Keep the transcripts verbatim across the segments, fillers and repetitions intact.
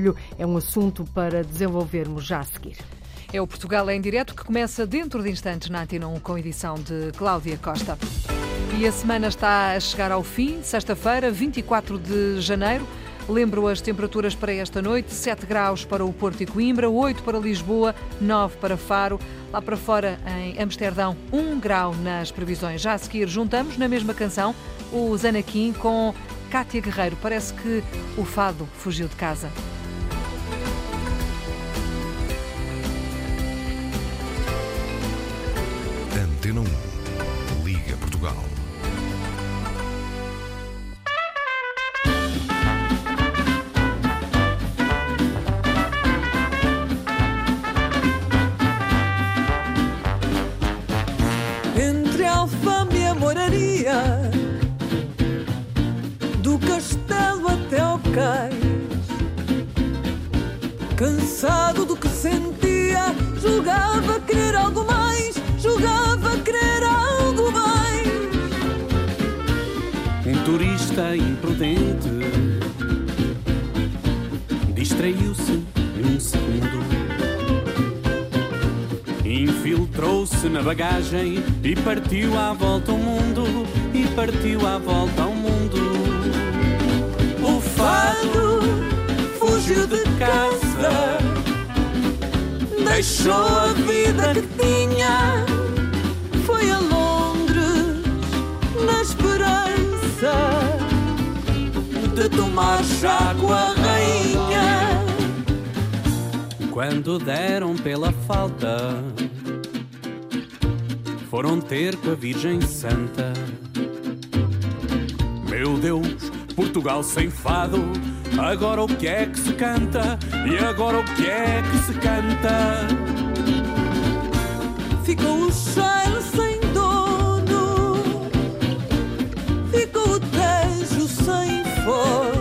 Coelho. É um assunto para desenvolvermos já a seguir. É o Portugal em Direto, que começa dentro de instantes na Antena um, com edição de Cláudia Costa. E a semana está a chegar ao fim, sexta-feira, vinte e quatro de janeiro. Lembro as temperaturas para esta noite: sete graus para o Porto e Coimbra, oito para Lisboa, nove para Faro. Lá para fora, em Amsterdão, um grau nas previsões. Já a seguir, juntamos na mesma canção o Zanaquim com Cátia Guerreiro. Parece que o fado fugiu de casa. Antena um. Liga Portugal. Entre a Alfama e a Moraria, do Castelo até ao Cais, cansado do que sentia, julgava querer algo mais, julgava querer algo mais. Um turista imprudente distraiu-se num segundo, infiltrou-se na bagagem e partiu à volta ao mundo, e partiu à volta ao mundo. O fado fugiu de casa, deixou a vida que tinha, foi a Londres na esperança de tomar chá com a rainha. Quando deram pela falta, foram ter com a Virgem Santa. Meu Deus, Portugal sem fado, agora o que é que se canta? E agora o que é que se canta? Ficou o cheiro sem dono, ficou o Tejo sem foz,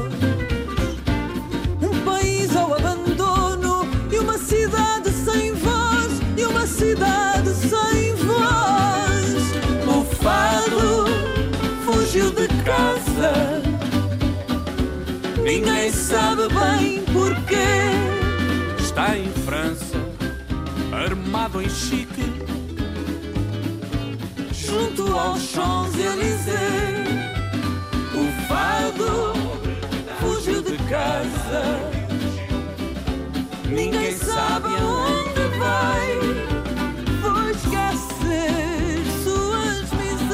um país ao abandono e uma cidade sem voz, e uma cidade sem voz. O fado fugiu de casa, ninguém sabe bem porquê. Está em França, armado em chique, junto aos Champs-Élysées. O fado fugiu de casa, ninguém sabe aonde vai. Foi esquecer suas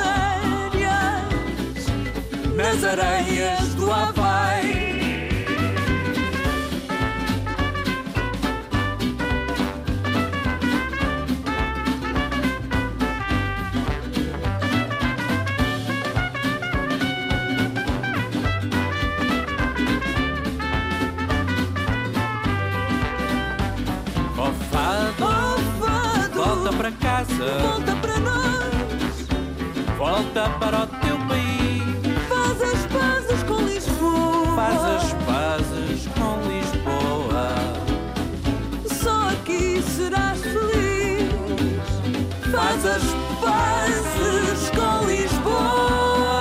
misérias nas areias do Havaí. Volta para nós, volta para o teu país. Faz as pazes com Lisboa, faz as pazes com Lisboa. Só aqui serás feliz. Faz as pazes com Lisboa,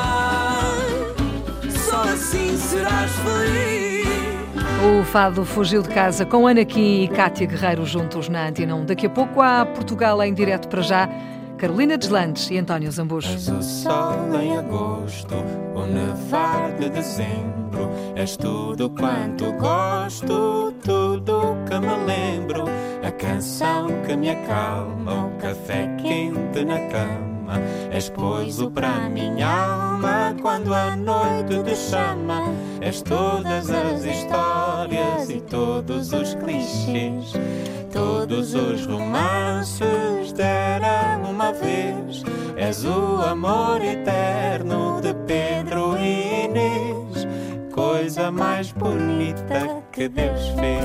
só assim serás feliz. O fado fugiu de casa com Anaquim e Cátia Guerreiro juntos na Antena um. Daqui a pouco há Portugal em Direto. Para já, Carolina Deslandes e António Zambujo. És o sol em agosto, o nevar de dezembro. És tudo quanto gosto, tudo que me lembro. A canção que me acalma, o café quente na cama. És pouso para a minha alma quando a noite te chama. És todas as histórias e todos os clichês, todos os romances deram uma vez. És o amor eterno de Pedro e Inês, coisa mais bonita que Deus fez.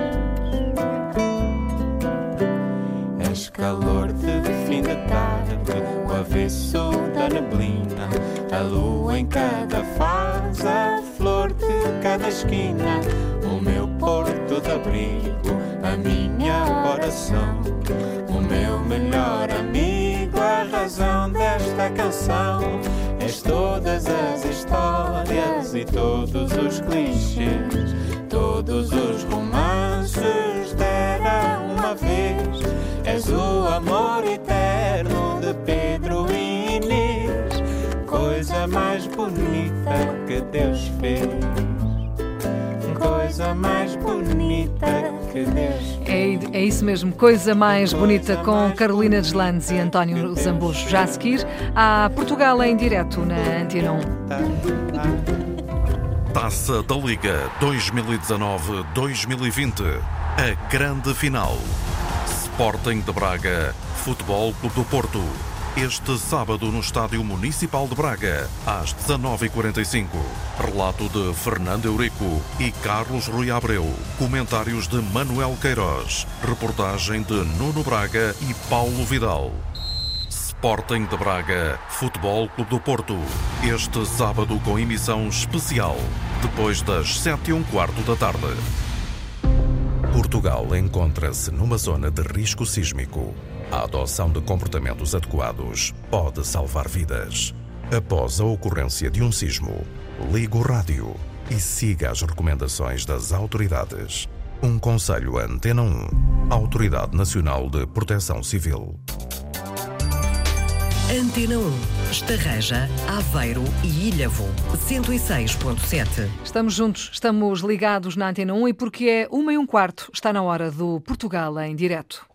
És calor de fim de tarde, o avesso da neblina, a lua em cada fase, a flor de cada esquina, o meu porto de abrigo, a minha oração, o meu melhor amigo, a razão desta canção. És todas as histórias e todos os clichês, todos os romances que Deus fez. Coisa mais bonita que Deus fez. É, é isso mesmo, Coisa Mais Bonita, com Carolina Deslandes e António Zambujo. Já a seguir, há Portugal em direto na Antena um. Taça da Liga dois mil e dezanove dois mil e vinte. A grande final. Sporting de Braga, Futebol Clube do Porto. Este sábado no Estádio Municipal de Braga, às dezanove e quarenta e cinco. Relato de Fernando Eurico e Carlos Rui Abreu. Comentários de Manuel Queiroz. Reportagem de Nuno Braga e Paulo Vidal. Sporting de Braga, Futebol Clube do Porto. Este sábado com emissão especial, depois das sete e um quarto da tarde. Portugal encontra-se numa zona de risco sísmico. A adoção de comportamentos adequados pode salvar vidas. Após a ocorrência de um sismo, ligue o rádio e siga as recomendações das autoridades. Um conselho Antena um, Autoridade Nacional de Proteção Civil. Antena um, Estarreja, Aveiro e Ilhavo, cento e seis ponto sete. Estamos juntos, estamos ligados na Antena um e porque é uma e um quarto, está na hora do Portugal em direto.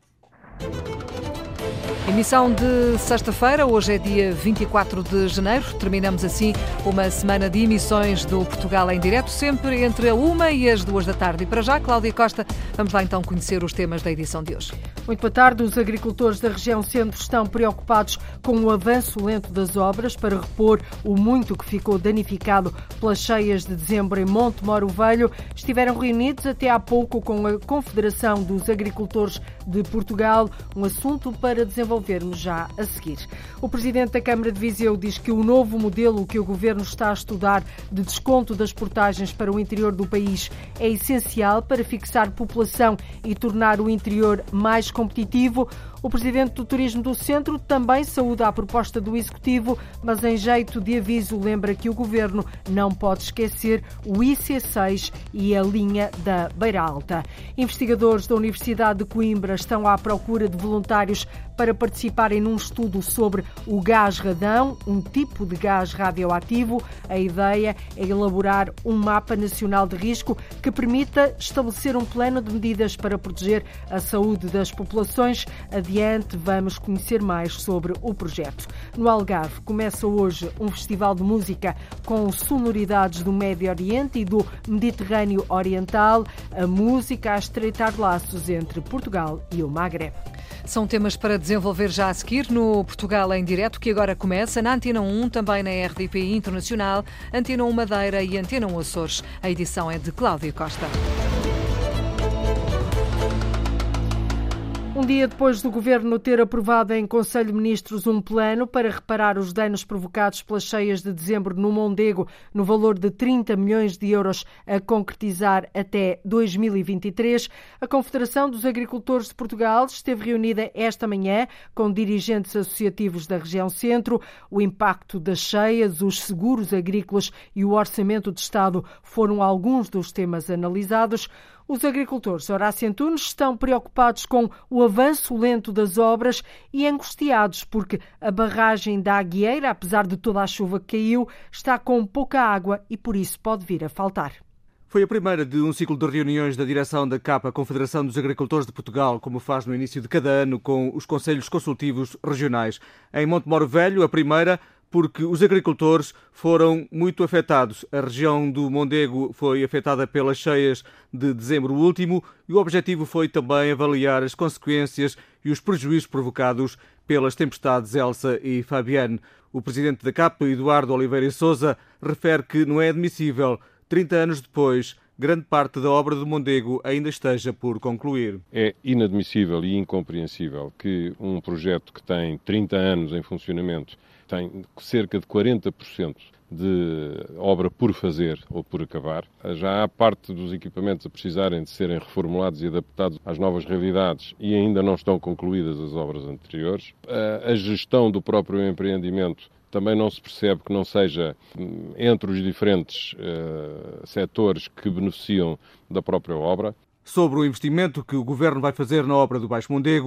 Emissão de sexta-feira, hoje é dia vinte e quatro de janeiro. Terminamos assim uma semana de emissões do Portugal em direto, sempre entre a uma e as duas da tarde. E para já, Cláudia Costa, vamos lá então conhecer os temas da edição de hoje. Muito boa tarde. Os agricultores da região centro estão preocupados com o avanço lento das obras para repor o muito que ficou danificado pelas cheias de dezembro em Monte Moro Velho. Estiveram reunidos até há pouco com a Confederação dos Agricultores de Portugal, um assunto para desenvolvermos já a seguir. O Presidente da Câmara de Viseu diz que o novo modelo que o Governo está a estudar de desconto das portagens para o interior do país é essencial para fixar população e tornar o interior mais competitivo. O Presidente do Turismo do Centro também saúda a proposta do Executivo, mas em jeito de aviso lembra que o Governo não pode esquecer o I C seis e a linha da Beira Alta. Investigadores da Universidade de Coimbra estão à procura de voluntários para participarem num estudo sobre o gás radão, um tipo de gás radioativo. A ideia é elaborar um mapa nacional de risco que permita estabelecer um plano de medidas para proteger a saúde das populações. Adiante, vamos conhecer mais sobre o projeto. No Algarve começa hoje um festival de música com sonoridades do Médio Oriente e do Mediterrâneo Oriental. A música a estreitar laços entre Portugal e o Magreb. São temas para desenvolver já a seguir no Portugal em direto, que agora começa na Antena um, também na R D P Internacional, Antena um Madeira e Antena um Açores. A edição é de Cláudia Costa. Um dia depois do Governo ter aprovado em Conselho de Ministros um plano para reparar os danos provocados pelas cheias de dezembro no Mondego, no valor de trinta milhões de euros a concretizar até dois mil e vinte e três, a Confederação dos Agricultores de Portugal esteve reunida esta manhã com dirigentes associativos da região centro. O impacto das cheias, os seguros agrícolas e o orçamento de Estado foram alguns dos temas analisados. Os agricultores Horácio Antunes estão preocupados com o avanço lento das obras e angustiados porque a barragem da Aguieira, apesar de toda a chuva que caiu, está com pouca água e por isso pode vir a faltar. Foi a primeira de um ciclo de reuniões da direção da C A P, a Confederação dos Agricultores de Portugal, como faz no início de cada ano com os Conselhos Consultivos Regionais. Em Monte Moro Velho, a primeira, porque os agricultores foram muito afetados. A região do Mondego foi afetada pelas cheias de dezembro último e o objetivo foi também avaliar as consequências e os prejuízos provocados pelas tempestades Elsa e Fabiane. O presidente da C A P, Eduardo Oliveira e Sousa, refere que não é admissível, trinta anos depois, grande parte da obra do Mondego ainda esteja por concluir. É inadmissível e incompreensível que um projeto que tem trinta anos em funcionamento tem cerca de quarenta por cento de obra por fazer ou por acabar. Já há parte dos equipamentos a precisarem de serem reformulados e adaptados às novas realidades e ainda não estão concluídas as obras anteriores. A gestão do próprio empreendimento também não se percebe que não seja entre os diferentes uh, setores que beneficiam da própria obra. Sobre o investimento que o Governo vai fazer na obra do Baixo Mondego,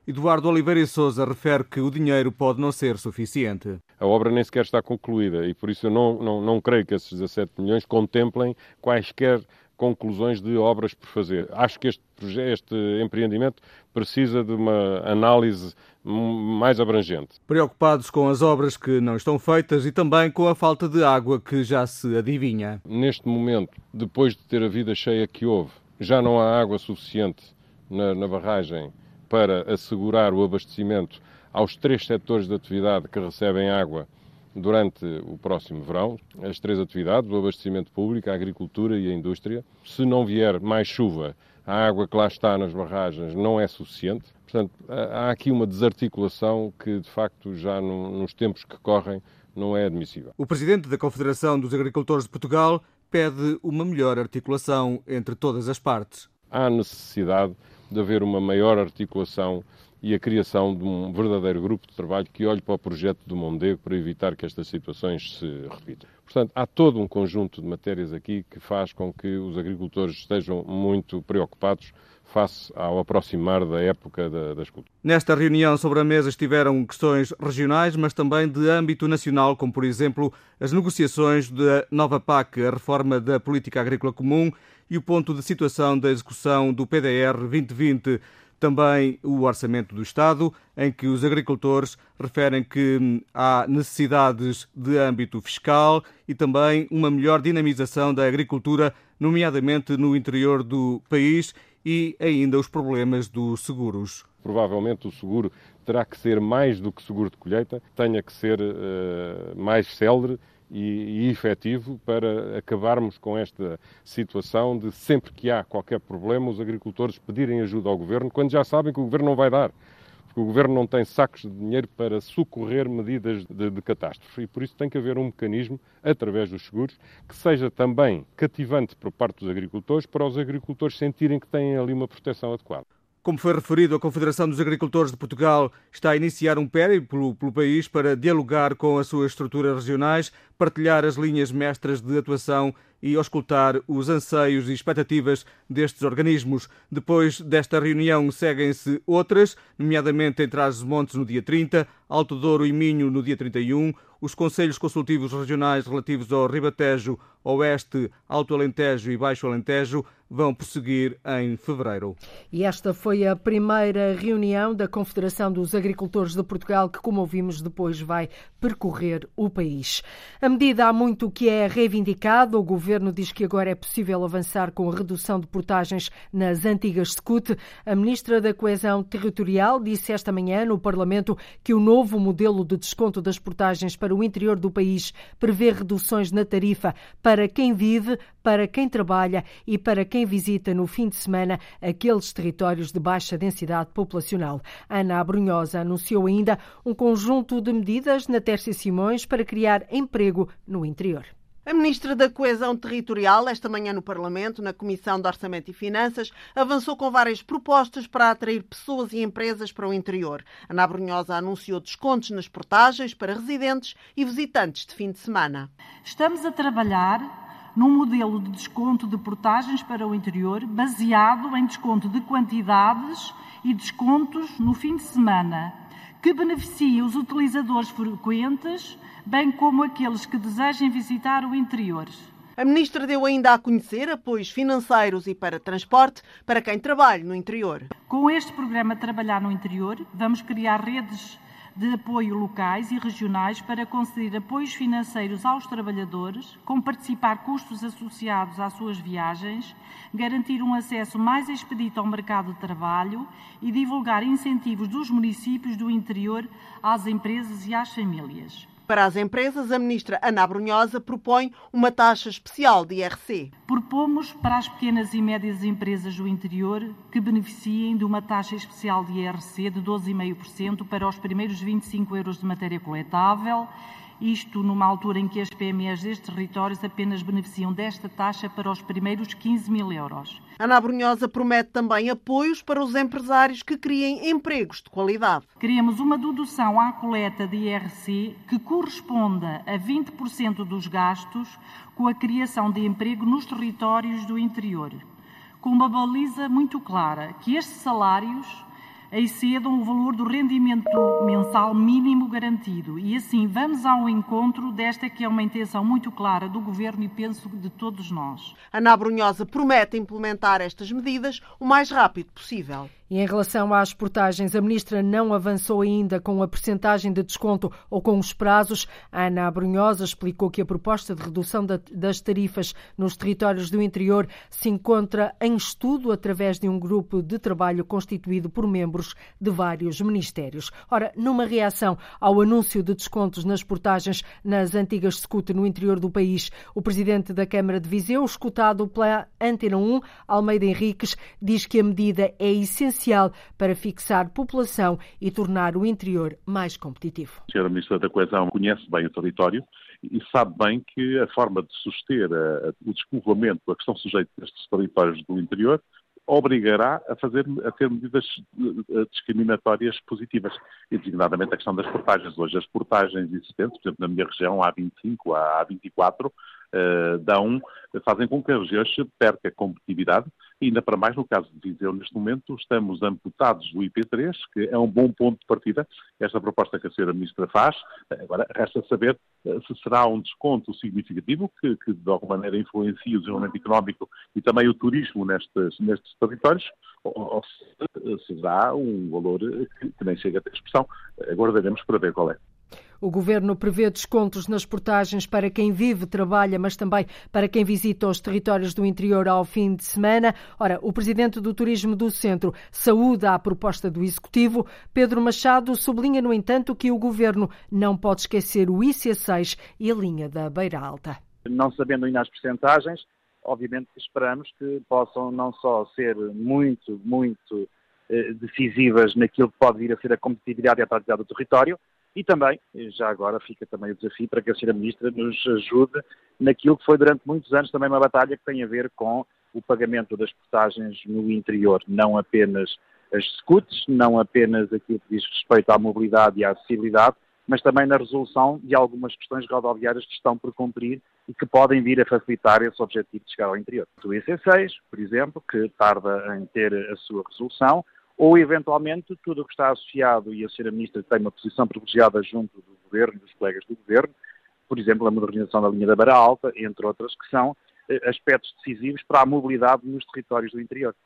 Eduardo Oliveira e Sousa refere que o dinheiro pode não ser suficiente. A obra nem sequer está concluída e por isso eu não, não, não creio que esses dezassete milhões contemplem quaisquer conclusões de obras por fazer. Acho que este, este empreendimento precisa de uma análise mais abrangente. Preocupados com as obras que não estão feitas e também com a falta de água que já se adivinha. Neste momento, depois de ter a vida cheia que houve, já não há água suficiente na, na barragem para assegurar o abastecimento aos três setores de atividade que recebem água durante o próximo verão. As três atividades, o abastecimento público, a agricultura e a indústria. Se não vier mais chuva, a água que lá está nas barragens não é suficiente. Portanto, há aqui uma desarticulação que, de facto, já nos tempos que correm, não é admissível. O presidente da Confederação dos Agricultores de Portugal pede uma melhor articulação entre todas as partes. Há necessidade de haver uma maior articulação e a criação de um verdadeiro grupo de trabalho que olhe para o projeto do Mondego para evitar que estas situações se repitam. Portanto, há todo um conjunto de matérias aqui que faz com que os agricultores estejam muito preocupados face ao aproximar da época das culturas. Nesta reunião sobre a mesa estiveram questões regionais, mas também de âmbito nacional, como, por exemplo, as negociações da nova P A C, a reforma da Política Agrícola Comum e o ponto de situação da execução do P D R vinte vinte. Também o Orçamento do Estado, em que os agricultores referem que há necessidades de âmbito fiscal e também uma melhor dinamização da agricultura, nomeadamente no interior do país, e ainda os problemas dos seguros. Provavelmente o seguro terá que ser mais do que seguro de colheita, tenha que ser uh, mais célere e, e efetivo para acabarmos com esta situação de sempre que há qualquer problema os agricultores pedirem ajuda ao Governo, quando já sabem que o Governo não vai dar. Porque o Governo não tem sacos de dinheiro para socorrer medidas de, de catástrofe e por isso tem que haver um mecanismo, através dos seguros, que seja também cativante por parte dos agricultores, para os agricultores sentirem que têm ali uma proteção adequada. Como foi referido, a Confederação dos Agricultores de Portugal está a iniciar um périplo pelo país para dialogar com as suas estruturas regionais, partilhar as linhas mestras de atuação e auscultar os anseios e expectativas destes organismos. Depois desta reunião seguem-se outras, nomeadamente em Trás-os-Montes no dia trinta, Alto Douro e Minho no dia trinta e um, os Conselhos Consultivos Regionais relativos ao Ribatejo, Oeste, Alto Alentejo e Baixo Alentejo vão prosseguir em fevereiro. E esta foi a primeira reunião da Confederação dos Agricultores de Portugal, que, como ouvimos, depois vai percorrer o país. A medida há muito que é reivindicada. O Governo diz que agora é possível avançar com a redução de portagens nas antigas S C U T. A Ministra da Coesão Territorial disse esta manhã no Parlamento que o novo modelo de desconto das portagens para o interior do país prevê reduções na tarifa para quem vive, para quem trabalha e para quem visita no fim de semana aqueles territórios de baixa densidade populacional. Ana Abrunhosa anunciou ainda um conjunto de medidas na Tércia Simões para criar emprego no interior. A Ministra da Coesão Territorial, esta manhã no Parlamento, na Comissão de Orçamento e Finanças, avançou com várias propostas para atrair pessoas e empresas para o interior. Ana Abrunhosa anunciou descontos nas portagens para residentes e visitantes de fim de semana. Estamos a trabalhar num modelo de desconto de portagens para o interior baseado em desconto de quantidades e descontos no fim de semana, que beneficia os utilizadores frequentes, bem como aqueles que desejem visitar o interior. A Ministra deu ainda a conhecer apoios financeiros e para transporte para quem trabalha no interior. Com este programa Trabalhar no Interior, vamos criar redes de apoio locais e regionais para conceder apoios financeiros aos trabalhadores, com participar custos associados às suas viagens, garantir um acesso mais expedito ao mercado de trabalho e divulgar incentivos dos municípios do interior às empresas e às famílias. Para as empresas, a Ministra Ana Abrunhosa propõe uma taxa especial de I R C. Propomos para as pequenas e médias empresas do interior que beneficiem de uma taxa especial de I R C de doze vírgula cinco por cento para os primeiros vinte e cinco euros de matéria coletável, isto numa altura em que as P M Es destes territórios apenas beneficiam desta taxa para os primeiros quinze mil euros. Ana Abrunhosa promete também apoios para os empresários que criem empregos de qualidade. Queremos uma dedução à coleta de I R C que corresponda a vinte por cento dos gastos com a criação de emprego nos territórios do interior, com uma baliza muito clara, que estes salários excedam o valor do rendimento mensal mínimo garantido. E assim vamos ao encontro desta que é uma intenção muito clara do Governo e penso de todos nós. Ana Abrunhosa promete implementar estas medidas o mais rápido possível. E em relação às portagens, a Ministra não avançou ainda com a percentagem de desconto ou com os prazos. A Ana Abrunhosa explicou que a proposta de redução das tarifas nos territórios do interior se encontra em estudo através de um grupo de trabalho constituído por membros de vários ministérios. Ora, numa reação ao anúncio de descontos nas portagens nas antigas SCUT no interior do país, o Presidente da Câmara de Viseu, escutado pela Antena um, Almeida Henriques, diz que a medida é essencial para fixar população e tornar o interior mais competitivo. A senhora Ministra da Coesão conhece bem o território e sabe bem que a forma de suster a, a, o despovoamento a que estão sujeitos estes territórios do interior obrigará a, fazer, a ter medidas discriminatórias positivas, e designadamente a questão das portagens. Hoje as portagens existentes, por exemplo, na minha região, a A vinte e cinco, a A vinte e quatro, uh, dão, fazem com que a região perca competitividade, e ainda para mais no caso de Viseu, neste momento, estamos amputados do I P três, que é um bom ponto de partida, esta proposta que a senhora Ministra faz. Agora, resta saber se será um desconto significativo que, que de alguma maneira influencie o desenvolvimento económico e também o turismo nestes, nestes territórios, ou, ou se será um valor que, que nem chega a ter expressão. Aguardaremos para ver qual é. O Governo prevê descontos nas portagens para quem vive, trabalha, mas também para quem visita os territórios do interior ao fim de semana. Ora, o Presidente do Turismo do Centro saúda a proposta do Executivo. Pedro Machado sublinha, no entanto, que o Governo não pode esquecer o I C seis e a linha da Beira Alta. Não sabendo ainda as percentagens, obviamente esperamos que possam não só ser muito, muito eh, decisivas naquilo que pode vir a ser a competitividade e a atratividade do território, e também, já agora fica também o desafio para que a senhora Ministra nos ajude naquilo que foi durante muitos anos também uma batalha que tem a ver com o pagamento das portagens no interior, não apenas as SCUTs, não apenas aquilo que diz respeito à mobilidade e à acessibilidade, mas também na resolução de algumas questões rodoviárias que estão por cumprir e que podem vir a facilitar esse objetivo de chegar ao interior. O I C seis, por exemplo, que tarda em ter a sua resolução, ou, eventualmente, tudo o que está associado, e a senhora Ministra tem uma posição privilegiada junto do Governo e dos colegas do Governo, por exemplo, a modernização da linha da Beira Alta, entre outras, que são aspectos decisivos para a mobilidade nos territórios do interior.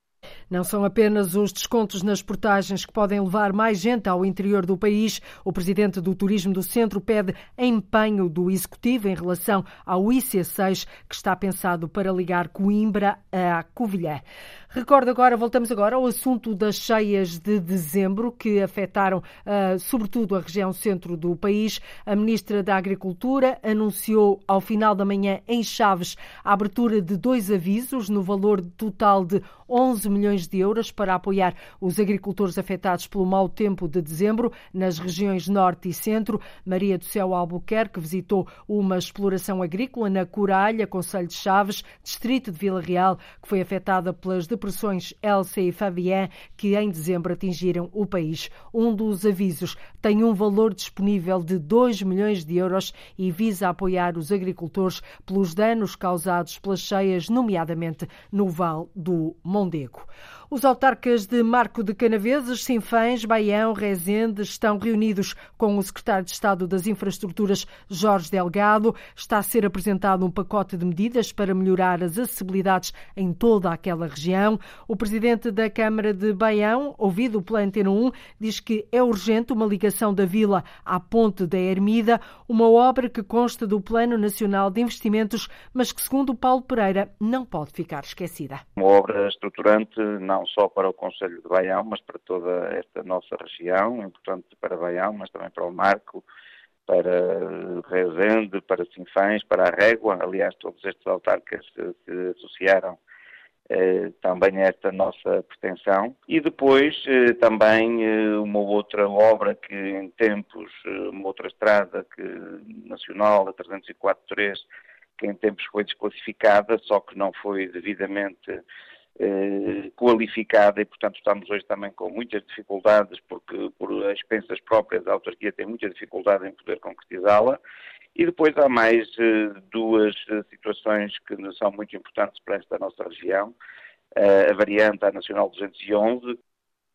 Não são apenas os descontos nas portagens que podem levar mais gente ao interior do país. O Presidente do Turismo do Centro pede empenho do Executivo em relação ao I C seis, que está pensado para ligar Coimbra a Covilhã. Recordo agora, voltamos agora ao assunto das cheias de dezembro, que afetaram uh, sobretudo a região centro do país. A Ministra da Agricultura anunciou ao final da manhã em Chaves a abertura de dois avisos no valor total de onze milhões de euros para apoiar os agricultores afetados pelo mau tempo de dezembro nas regiões norte e centro. Maria do Céu Albuquerque visitou uma exploração agrícola na Coralha, concelho de Chaves, distrito de Vila Real, que foi afetada pelas depressões Elsa e Fabián, que em dezembro atingiram o país. Um dos avisos tem um valor disponível de dois milhões de euros e visa apoiar os agricultores pelos danos causados pelas cheias, nomeadamente no Vale do Mondego. Os autarcas de Marco de Canaveses, Sinfãs, Baião, Rezende estão reunidos com o secretário de Estado das Infraestruturas, Jorge Delgado. Está a ser apresentado um pacote de medidas para melhorar as acessibilidades em toda aquela região. O presidente da Câmara de Baião, ouvido pela Antena um, diz que é urgente uma ligação da vila à Ponte da Ermida, uma obra que consta do Plano Nacional de Investimentos, mas que, segundo Paulo Pereira, não pode ficar esquecida. Uma obra estruturante, não só para o concelho de Baião, mas para toda esta nossa região, importante para Baião, mas também para o Marco, para Rezende, para Sinfãs, para a Régua. Aliás, todos estes autarcas se associaram eh, também a esta nossa pretensão. E depois eh, também eh, uma outra obra que em tempos, uma outra estrada que, nacional, a trezentos e quatro três, que em tempos foi desclassificada, só que não foi devidamente Eh, qualificada e, portanto, estamos hoje também com muitas dificuldades, porque por expensas próprias a autarquia tem muita dificuldade em poder concretizá-la. E depois há mais eh, duas situações que são muito importantes para esta nossa região. Eh, a variante, a Nacional duzentos e onze,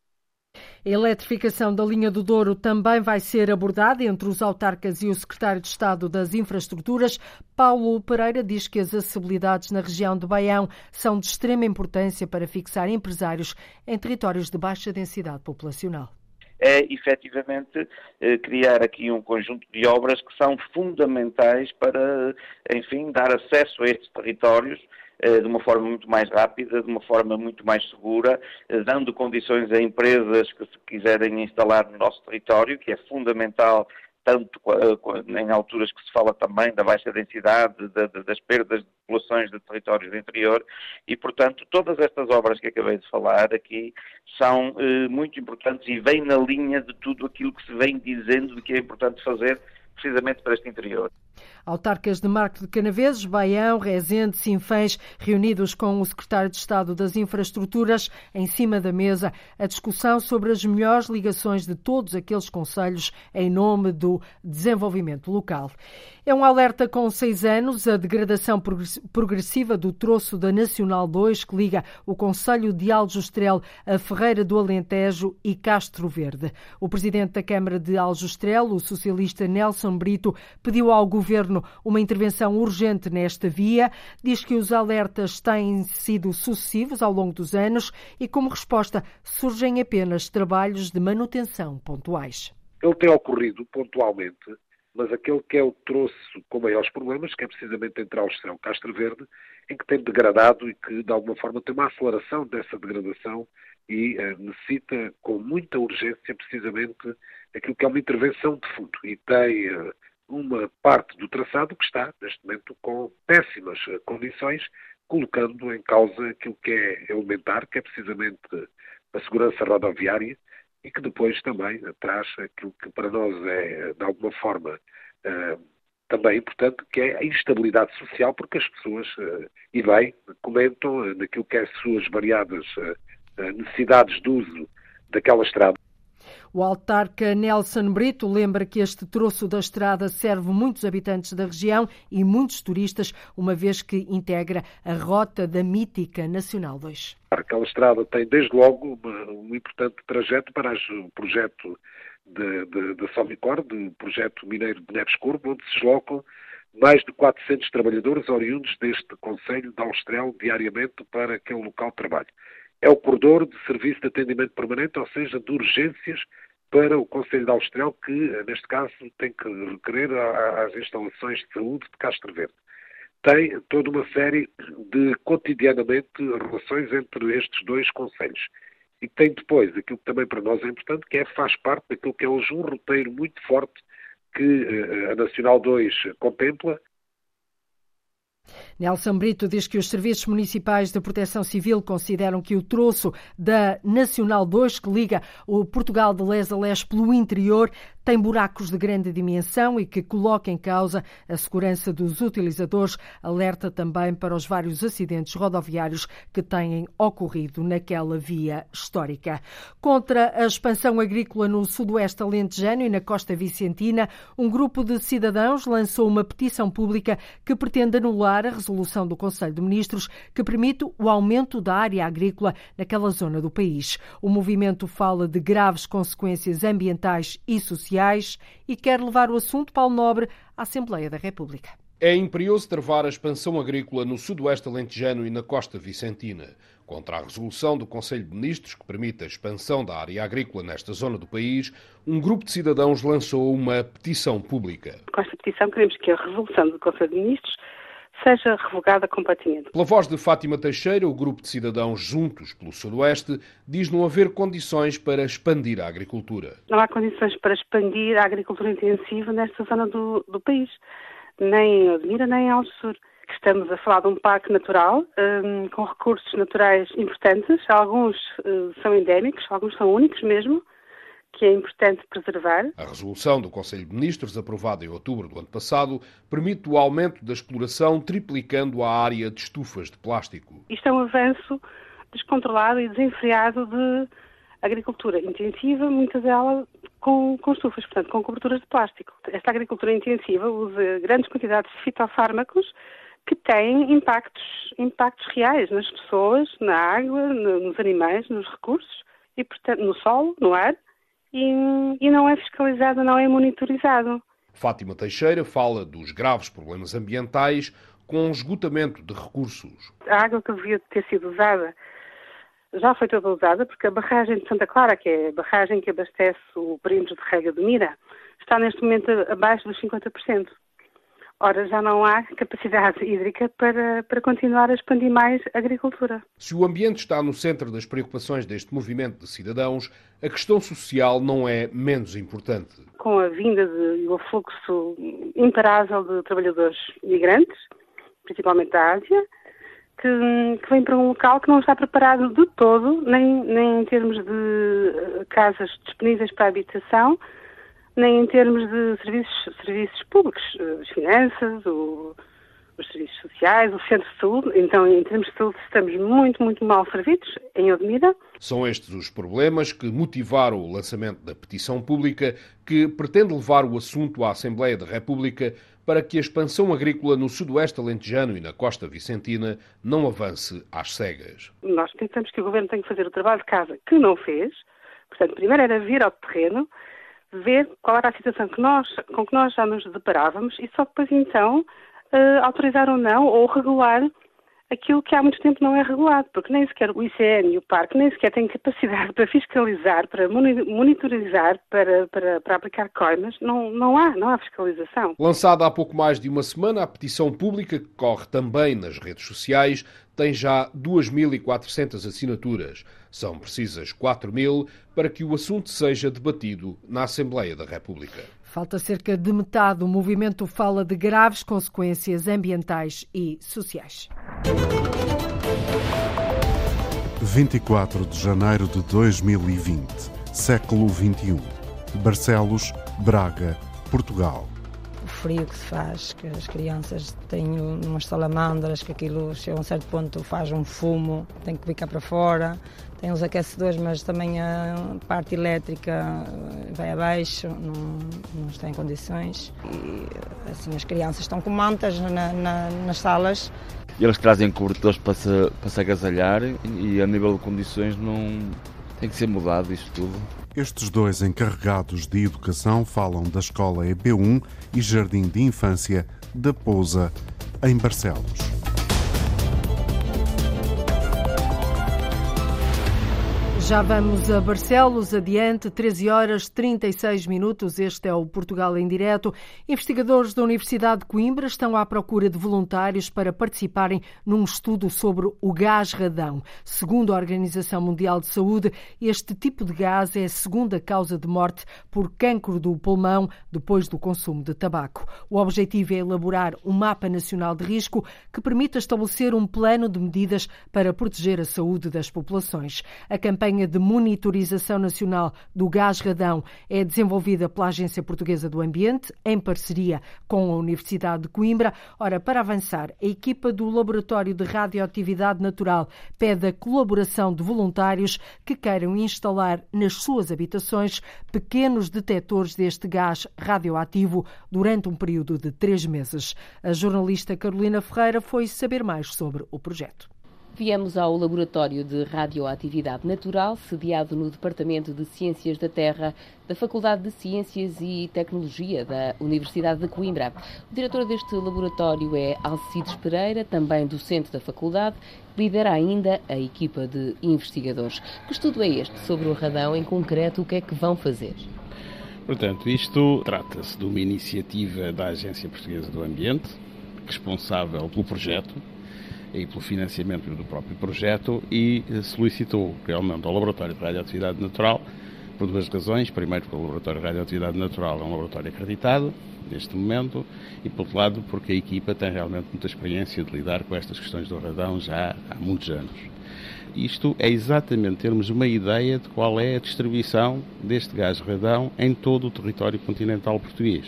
A eletrificação da linha do Douro também vai ser abordada entre os autarcas e o secretário de Estado das Infraestruturas. Paulo Pereira diz que as acessibilidades na região de Baião são de extrema importância para fixar empresários em territórios de baixa densidade populacional. É, efetivamente, criar aqui um conjunto de obras que são fundamentais para, enfim, dar acesso a estes territórios de uma forma muito mais rápida, de uma forma muito mais segura, dando condições a empresas que se quiserem instalar no nosso território, que é fundamental, tanto em alturas que se fala também da baixa densidade, das perdas de populações de territórios do interior, e, portanto, todas estas obras que acabei de falar aqui são muito importantes e vêm na linha de tudo aquilo que se vem dizendo de que é importante fazer precisamente para este interior. Autarcas de Marco de Canaveses, Baião, Rezende, Sinfãs, reunidos com o secretário de Estado das Infraestruturas, em cima da mesa, a discussão sobre as melhores ligações de todos aqueles concelhos em nome do desenvolvimento local. É um alerta com seis anos, a degradação progressiva do troço da Nacional dois, que liga o concelho de Aljustrel a Ferreira do Alentejo e Castro Verde. O presidente da Câmara de Aljustrel, o socialista Nelson Brito, pediu ao governo uma intervenção urgente nesta via, diz que os alertas têm sido sucessivos ao longo dos anos e, como resposta, surgem apenas trabalhos de manutenção pontuais. Ele tem ocorrido pontualmente, mas aquele que é o troço com maiores problemas, que é precisamente entre Aljustrel e Castro Verde, em que tem degradado e que, de alguma forma, tem uma aceleração dessa degradação e eh, necessita, com muita urgência, precisamente aquilo que é uma intervenção de fundo. E tem eh, uma parte do traçado que está, neste momento, com péssimas condições, colocando em causa aquilo que é elementar, que é precisamente a segurança rodoviária, e que depois também traz aquilo que para nós é, de alguma forma, uh, também importante, que é a instabilidade social, porque as pessoas, uh, e bem, comentam uh, naquilo que é as suas variadas uh, necessidades de uso daquela estrada. O autarca Nelson Brito lembra que este troço da estrada serve muitos habitantes da região e muitos turistas, uma vez que integra a rota da mítica Nacional dois. Aquela estrada tem, desde logo, uma, um importante trajeto para o projeto de, de, de Salmicorde, o projeto mineiro de Neves Corvo, onde se deslocam mais de quatrocentos trabalhadores oriundos deste concelho de Aljustrel diariamente para aquele local de trabalho. É o corredor de serviço de atendimento permanente, ou seja, de urgências para o concelho de Aljustrel, que, neste caso, tem que requerer às instalações de saúde de Castro Verde. Tem toda uma série de, cotidianamente, relações entre estes dois concelhos. E tem depois, aquilo que também para nós é importante, que é, faz parte daquilo que é hoje um roteiro muito forte que a Nacional dois contempla. Nelson Brito diz que os serviços municipais de proteção civil consideram que o troço da Nacional dois, que liga o Portugal de les a les pelo interior, tem buracos de grande dimensão e que coloca em causa a segurança dos utilizadores. Alerta também para os vários acidentes rodoviários que têm ocorrido naquela via histórica. Contra a expansão agrícola no sudoeste alentejano e na costa vicentina, um grupo de cidadãos lançou uma petição pública que pretende anular a resolução do Conselho de Ministros que permite o aumento da área agrícola naquela zona do país. O movimento fala de graves consequências ambientais e sociais e quer levar o assunto, Paulo Nobre, à Assembleia da República. É imperioso travar a expansão agrícola no sudoeste alentejano e na costa vicentina. Contra a resolução do Conselho de Ministros que permite a expansão da área agrícola nesta zona do país, um grupo de cidadãos lançou uma petição pública. Com esta petição queremos que a resolução do Conselho de Ministros seja revogada completamente. Pela voz de Fátima Teixeira, o grupo de cidadãos Juntos pelo Sudoeste diz não haver condições para expandir a agricultura. Não há condições para expandir a agricultura intensiva nesta zona do, do país, nem em Odmira, nem em Algesur. Estamos a falar de um parque natural, um, com recursos naturais importantes, alguns uh, são endémicos, alguns são únicos mesmo, que é importante preservar. A resolução do Conselho de Ministros, aprovada em outubro do ano passado, permite o aumento da exploração, triplicando a área de estufas de plástico. Isto é um avanço descontrolado e desenfreado de agricultura intensiva, muitas delas com, com estufas, portanto, com coberturas de plástico. Esta agricultura intensiva usa grandes quantidades de fitofármacos que têm impactos, impactos reais nas pessoas, na água, nos animais, nos recursos. e, portanto, no solo, no ar, e, e não é fiscalizado, não é monitorizado. Fátima Teixeira fala dos graves problemas ambientais com esgotamento de recursos. A água que devia ter sido usada já foi toda usada, porque a barragem de Santa Clara, que é a barragem que abastece o perímetro de rega de Mira, está neste momento abaixo dos cinquenta por cento. Ora, já não há capacidade hídrica para, para continuar a expandir mais a agricultura. Se o ambiente está no centro das preocupações deste movimento de cidadãos, a questão social não é menos importante. Com a vinda e o fluxo imparável de trabalhadores migrantes, principalmente da Ásia, que, que vem para um local que não está preparado de todo, nem, nem em termos de casas disponíveis para habitação, nem em termos de serviços, serviços públicos, as finanças, o, os serviços sociais, o centro de saúde. Então, em termos de saúde, estamos muito, muito mal servidos em Odmira. São estes os problemas que motivaram o lançamento da petição pública que pretende levar o assunto à Assembleia da República para que a expansão agrícola no sudoeste alentejano e na costa vicentina não avance às cegas. Nós pensamos que o Governo tem que fazer o trabalho de casa que não fez. Portanto, primeiro era vir ao terreno, ver qual era a situação que nós, com que nós já nos deparávamos e só depois então uh, autorizar ou não ou regular aquilo que há muito tempo não é regulado, porque nem sequer o I C N e o Parque nem sequer têm capacidade para fiscalizar, para monitorizar, para, para, para aplicar coimas. Não, não há, não há fiscalização. Lançada há pouco mais de uma semana, a petição pública, que corre também nas redes sociais, tem já duas mil e quatrocentas assinaturas. São precisas quatro mil para que o assunto seja debatido na Assembleia da República. Falta cerca de metade. O movimento fala de graves consequências ambientais e sociais. vinte e quatro de janeiro de dois mil e vinte, século vinte e um. Barcelos, Braga, Portugal. O frio que se faz, que as crianças têm umas salamandras, que aquilo chega a um certo ponto faz um fumo, tem que vir cá para fora. Tem os aquecedores, mas também a parte elétrica vai abaixo, não, não está em condições. E assim as crianças estão com mantas na, na, nas salas. E eles trazem cobertores para se, para se agasalhar e a nível de condições não tem que ser mudado isto tudo. Estes dois encarregados de educação falam da escola E B um e Jardim de Infância da Pousa, em Barcelos. Já vamos a Barcelos, adiante, treze horas trinta e seis minutos. Este é o Portugal em Direto. Investigadores da Universidade de Coimbra estão à procura de voluntários para participarem num estudo sobre o gás radão. Segundo a Organização Mundial de Saúde, este tipo de gás é a segunda causa de morte por cancro do pulmão depois do consumo de tabaco. O objetivo é elaborar um mapa nacional de risco que permita estabelecer um plano de medidas para proteger a saúde das populações. A campanha de monitorização nacional do gás radão é desenvolvida pela Agência Portuguesa do Ambiente, em parceria com a Universidade de Coimbra. Ora, para avançar, a equipa do Laboratório de Radioatividade Natural pede a colaboração de voluntários que queiram instalar nas suas habitações pequenos detectores deste gás radioativo durante um período de três meses. A jornalista Carolina Ferreira foi saber mais sobre o projeto. Viemos ao Laboratório de Radioatividade Natural, sediado no Departamento de Ciências da Terra da Faculdade de Ciências e Tecnologia da Universidade de Coimbra. O diretor deste laboratório é Alcides Pereira, também docente da faculdade, lidera ainda a equipa de investigadores. Que estudo é este sobre o radão? Em concreto, o que é que vão fazer? Portanto, isto trata-se de uma iniciativa da Agência Portuguesa do Ambiente, responsável pelo projeto e pelo financiamento do próprio projeto, e solicitou realmente ao Laboratório de Radioatividade Natural por duas razões. Primeiro, porque o Laboratório de Radioatividade Natural é um laboratório acreditado neste momento, e por outro lado porque a equipa tem realmente muita experiência de lidar com estas questões do radão já há muitos anos. Isto é exatamente termos uma ideia de qual é a distribuição deste gás radão em todo o território continental português.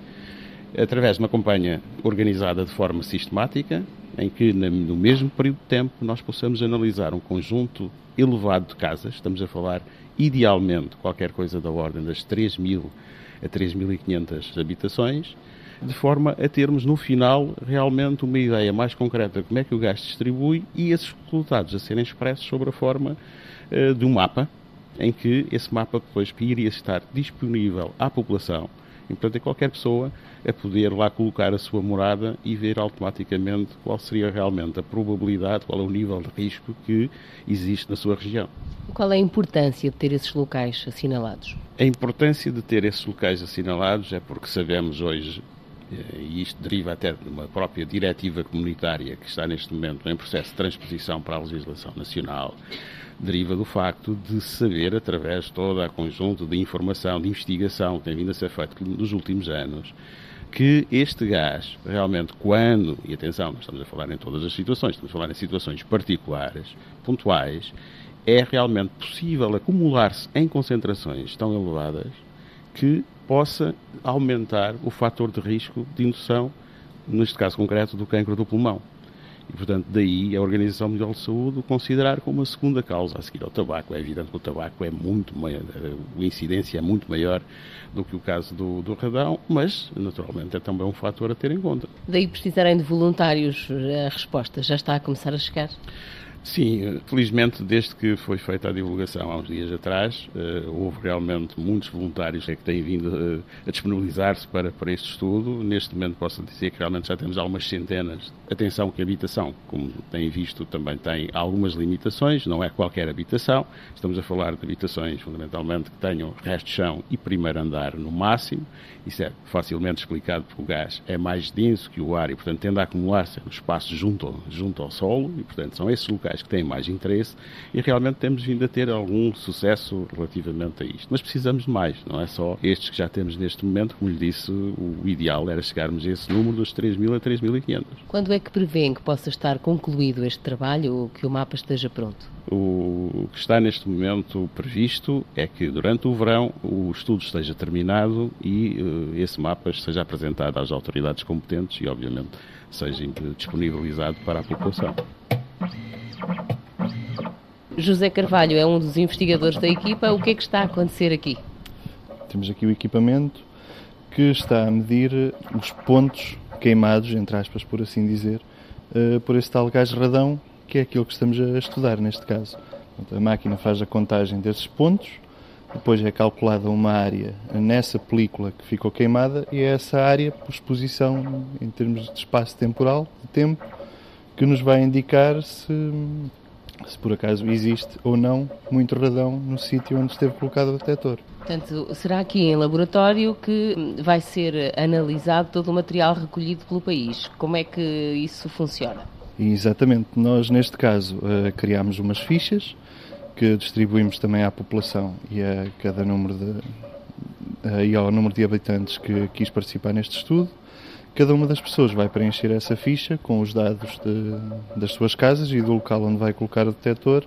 Através de uma campanha organizada de forma sistemática, em que no mesmo período de tempo nós possamos analisar um conjunto elevado de casas, estamos a falar idealmente qualquer coisa da ordem das três mil a três mil e quinhentas habitações, de forma a termos no final realmente uma ideia mais concreta de como é que o gás se distribui e esses resultados a serem expressos sobre a forma uh, de um mapa em que esse mapa depois iria estar disponível à população. E, portanto, é qualquer pessoa a poder lá colocar a sua morada e ver automaticamente qual seria realmente a probabilidade, qual é o nível de risco que existe na sua região. Qual é a importância de ter esses locais assinalados? A importância de ter esses locais assinalados é porque sabemos hoje, e isto deriva até de uma própria diretiva comunitária que está neste momento em processo de transposição para a legislação nacional, deriva do facto de saber, através de todo o conjunto de informação, de investigação que tem vindo a ser feito nos últimos anos, que este gás, realmente, quando, e atenção, nós estamos a falar em todas as situações, estamos a falar em situações particulares, pontuais, é realmente possível acumular-se em concentrações tão elevadas que possa aumentar o fator de risco de indução, neste caso concreto, do cancro do pulmão. E, portanto, daí a Organização Mundial de Saúde o considerar como uma segunda causa a seguir ao tabaco. É evidente que o tabaco é muito maior, a incidência é muito maior do que o caso do, do radão, mas, naturalmente, é também um fator a ter em conta. Daí precisarem de voluntários, a resposta já está a começar a chegar? Sim, felizmente, desde que foi feita a divulgação há uns dias atrás, uh, houve realmente muitos voluntários que têm vindo uh, a disponibilizar-se para, para este estudo. Neste momento posso dizer que realmente já temos algumas centenas. Atenção que a habitação, como têm visto, também tem algumas limitações, não é qualquer habitação. Estamos a falar de habitações, fundamentalmente, que tenham resto de chão e primeiro andar no máximo. Isso é facilmente explicado porque o gás é mais denso que o ar e, portanto, tende a acumular-se no espaço junto, junto ao solo e, portanto, são esses locais que têm mais interesse e realmente temos vindo a ter algum sucesso relativamente a isto. Mas precisamos de mais, não é só estes que já temos neste momento. Como lhe disse, o ideal era chegarmos a esse número dos três mil a três mil e quinhentos. Quando é que prevêem que possa estar concluído este trabalho ou que o mapa esteja pronto? O que está neste momento previsto é que durante o verão o estudo esteja terminado e uh, esse mapa seja apresentado às autoridades competentes e, obviamente, seja disponibilizado para a população. José Carvalho é um dos investigadores da equipa. O que é que está a acontecer aqui? Temos aqui o equipamento que está a medir os pontos queimados, entre aspas, por assim dizer, uh, por esse tal gás radão, que é aquilo que estamos a estudar neste caso. A máquina faz a contagem desses pontos, depois é calculada uma área nessa película que ficou queimada e é essa área, por exposição em termos de espaço temporal, de tempo, que nos vai indicar se, se por acaso existe ou não muito radão no sítio onde esteve colocado o detector. Portanto, será aqui em laboratório que vai ser analisado todo o material recolhido pelo país? Como é que isso funciona? Exatamente. Nós, neste caso, criámos umas fichas que distribuímos também à população e a cada número de, e ao número de habitantes que quis participar neste estudo. Cada uma das pessoas vai preencher essa ficha com os dados de, das suas casas e do local onde vai colocar o detector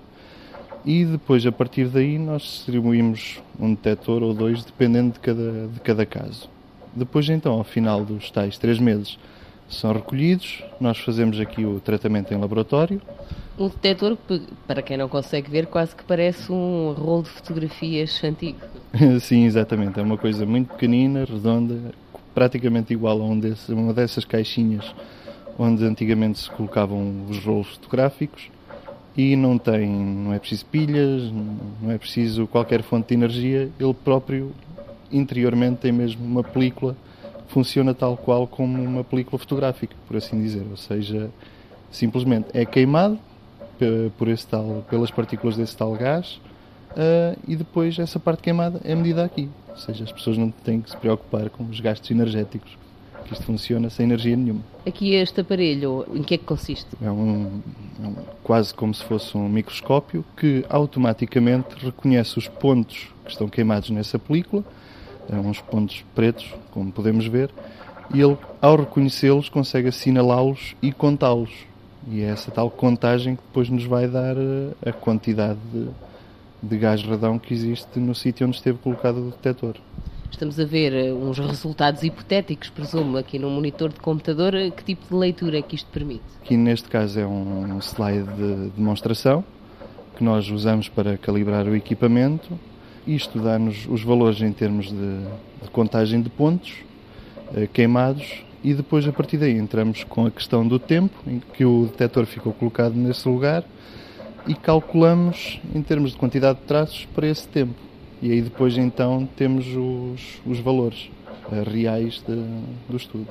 e depois, a partir daí, nós distribuímos um detector ou dois, dependendo de cada, de cada caso. Depois, então, ao final dos tais três meses, são recolhidos, nós fazemos aqui o tratamento em laboratório. Um detector, para quem não consegue ver, quase que parece um rolo de fotografias antigo. Sim, exatamente. É uma coisa muito pequenina, redonda, praticamente igual a um desse, uma dessas caixinhas onde antigamente se colocavam os rolos fotográficos e não tem, não é preciso pilhas, não é preciso qualquer fonte de energia. Ele próprio, interiormente, tem mesmo uma película, funciona tal qual como uma película fotográfica, por assim dizer. Ou seja, simplesmente é queimado por esse tal, pelas partículas desse tal gás uh, e depois essa parte queimada é medida aqui. Ou seja, as pessoas não têm que se preocupar com os gastos energéticos, que isto funciona sem energia nenhuma. Aqui este aparelho, em que é que consiste? É um, é um quase como se fosse um microscópio que automaticamente reconhece os pontos que estão queimados nessa película, é uns pontos pretos, como podemos ver, e ele, ao reconhecê-los, consegue assinalá-los e contá-los. E é essa tal contagem que depois nos vai dar a quantidade de, de gás radão que existe no sítio onde esteve colocado o detector. Estamos a ver uns resultados hipotéticos, presumo, aqui no monitor de computador. Que tipo de leitura é que isto permite? Aqui neste caso é um, um slide de demonstração que nós usamos para calibrar o equipamento. Isto dá-nos os valores em termos de, de contagem de pontos eh, queimados e depois, a partir daí, entramos com a questão do tempo em que o detector ficou colocado nesse lugar e calculamos em termos de quantidade de traços para esse tempo. E aí depois então temos os, os valores uh, reais de, do estudo.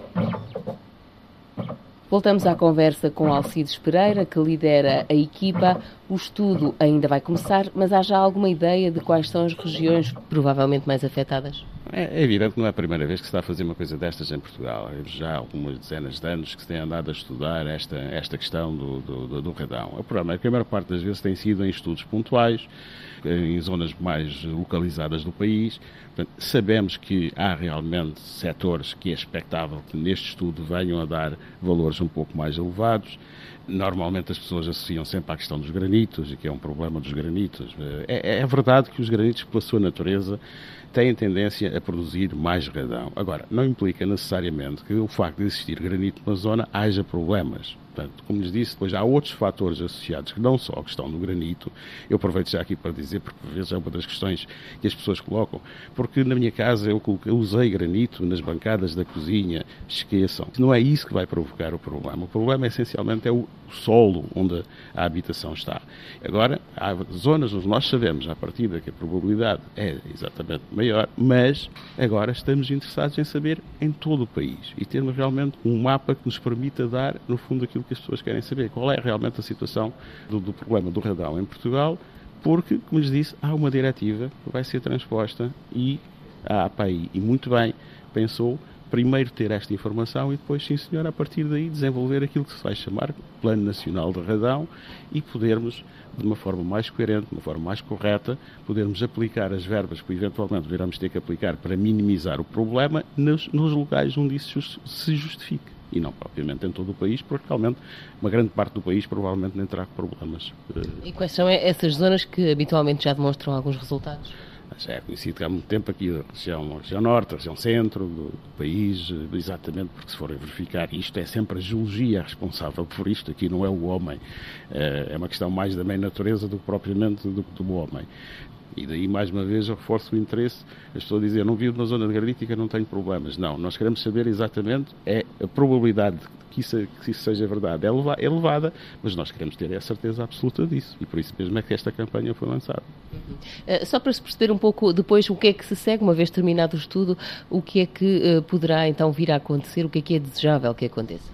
Voltamos à conversa com Alcides Pereira, que lidera a equipa. O estudo ainda vai começar, mas há já alguma ideia de quais são as regiões provavelmente mais afetadas? É evidente que não é a primeira vez que se está a fazer uma coisa destas em Portugal. Já há algumas dezenas de anos que se tem andado a estudar esta, esta questão do, do, do radão. O problema é que a maior parte das vezes tem sido em estudos pontuais, em zonas mais localizadas do país. Portanto, sabemos que há realmente setores que é expectável que neste estudo venham a dar valores um pouco mais elevados. Normalmente as pessoas associam sempre à questão dos granitos, e que é um problema dos granitos. É, é verdade que os granitos, pela sua natureza, têm tendência a produzir mais radão. Agora, não implica necessariamente que o facto de existir granito numa zona haja problemas. Portanto, como lhes disse, depois há outros fatores associados que não só a questão do granito. Eu aproveito já aqui para dizer, porque por vezes é uma das questões que as pessoas colocam, porque na minha casa eu, coloquei, eu usei granito nas bancadas da cozinha, esqueçam. Não é isso que vai provocar o problema. O problema essencialmente é o solo onde a habitação está. Agora, há zonas onde nós sabemos à partida que a probabilidade é exatamente maior, mas agora estamos interessados em saber em todo o país e termos realmente um mapa que nos permita dar, no fundo, aquilo que as pessoas querem saber. Qual é realmente a situação do, do problema do radão em Portugal, porque, como lhes disse, há uma diretiva que vai ser transposta e a APAI, e muito bem, pensou primeiro ter esta informação e depois, sim senhor, a partir daí desenvolver aquilo que se vai chamar Plano Nacional de Radão e podermos, de uma forma mais coerente, de uma forma mais correta, podermos aplicar as verbas que eventualmente viramos ter que aplicar para minimizar o problema nos, nos locais onde isso se justifique. E não propriamente em todo o país, porque realmente uma grande parte do país provavelmente nem terá problemas. E quais são essas zonas que habitualmente já demonstram alguns resultados? Já é conhecido que há muito tempo aqui a região, a região norte, a região centro do, do país, exatamente porque se forem verificar isto, é sempre a geologia responsável por isto, aqui não é o homem. É uma questão mais da meia natureza do que propriamente do, do homem. E daí, mais uma vez, eu reforço o interesse. As pessoas dizem, eu não vivo na zona de granítica, não tenho problemas. Não, nós queremos saber exatamente é a probabilidade que isso, que isso seja verdade. É elevada, mas nós queremos ter a certeza absoluta disso. E por isso mesmo é que esta campanha foi lançada. Uhum. Uh, só para se perceber um pouco depois o que é que se segue, uma vez terminado o estudo, o que é que uh, poderá então vir a acontecer, o que é que é desejável que aconteça?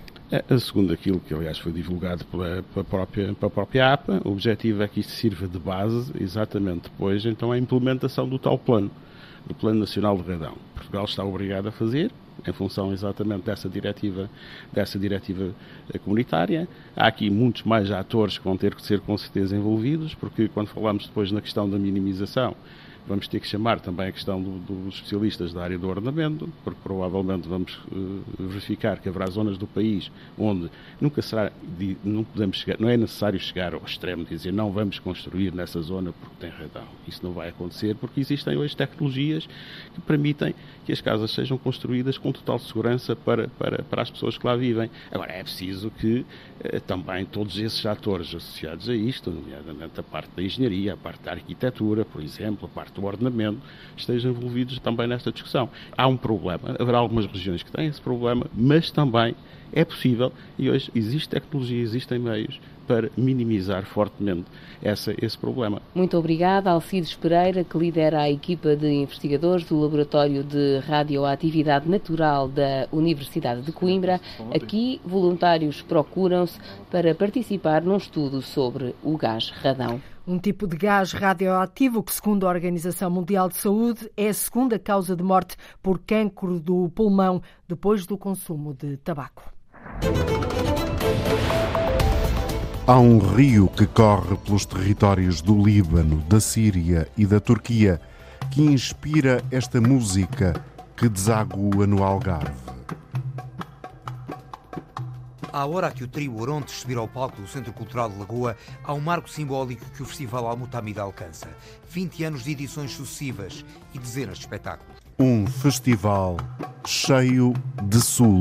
A segundo aquilo que, aliás, foi divulgado pela, pela, própria, pela própria APA, o objetivo é que isto sirva de base, exatamente depois, então, a implementação do tal plano, do Plano Nacional de Radão. Portugal está obrigado a fazer, em função exatamente dessa diretiva, dessa diretiva comunitária. Há aqui muitos mais atores que vão ter que ser, com certeza, envolvidos, porque quando falamos depois na questão da minimização, vamos ter que chamar também a questão do, dos especialistas da área do ordenamento, porque provavelmente vamos uh, verificar que haverá zonas do país onde nunca será, não podemos chegar, não é necessário chegar ao extremo de dizer não vamos construir nessa zona porque tem radão. Isso não vai acontecer porque existem hoje tecnologias que permitem que as casas sejam construídas com total segurança para, para, para as pessoas que lá vivem. Agora, é preciso que uh, também todos esses atores associados a isto, nomeadamente a parte da engenharia, a parte da arquitetura, por exemplo, a parte do ordenamento, estejam envolvidos também nesta discussão. Há um problema, haverá algumas regiões que têm esse problema, mas também é possível, e hoje existe tecnologia, existem meios para minimizar fortemente essa, esse problema. Muito obrigada, Alcides Pereira, que lidera a equipa de investigadores do Laboratório de Radioatividade Natural da Universidade de Coimbra. Aqui, voluntários procuram-se para participar num estudo sobre o gás radão. Um tipo de gás radioativo que, segundo a Organização Mundial de Saúde, é a segunda causa de morte por cancro do pulmão depois do consumo de tabaco. Há um rio que corre pelos territórios do Líbano, da Síria e da Turquia que inspira esta música que desagua no Algarve. À hora que o trio Orontes subir ao palco do Centro Cultural de Lagoa, há um marco simbólico que o Festival Al-Mutamid alcança. vinte anos de edições sucessivas e dezenas de espetáculos. Um festival cheio de sul.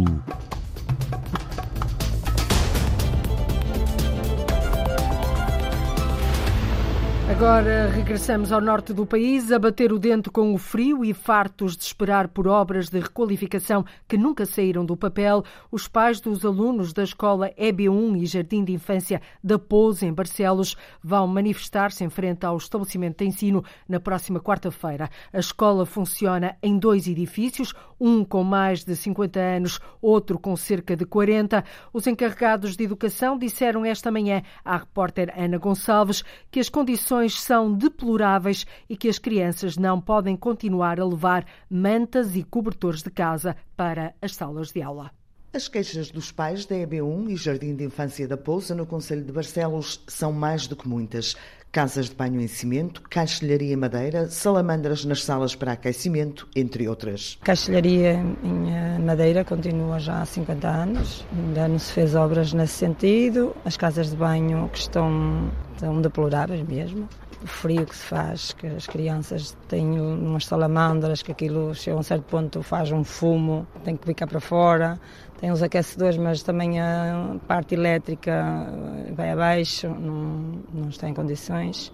A Agora regressamos ao norte do país, a bater o dente com o frio e fartos de esperar por obras de requalificação que nunca saíram do papel. Os pais dos alunos da escola E B um e Jardim de Infância da Pousa, em Barcelos, vão manifestar-se em frente ao estabelecimento de ensino na próxima quarta-feira. A escola funciona em dois edifícios, um com mais de cinquenta anos, outro com cerca de quarenta. Os encarregados de educação disseram esta manhã à repórter Ana Gonçalves que as condições são deploráveis e que as crianças não podem continuar a levar mantas e cobertores de casa para as salas de aula. As queixas dos pais da E B um e Jardim de Infância da Pousa, no concelho de Barcelos, são mais do que muitas. Casas de banho em cimento, caixilharia em madeira, salamandras nas salas para aquecimento, entre outras. A caixilharia em madeira continua já há cinquenta anos, ainda não se fez obras nesse sentido. As casas de banho que estão, estão deploráveis mesmo. O frio que se faz, que as crianças têm umas salamandras, que aquilo chega a um certo ponto faz um fumo, tem que vir cá para fora. Tem os aquecedores, mas também a parte elétrica vai abaixo, não, não está em condições.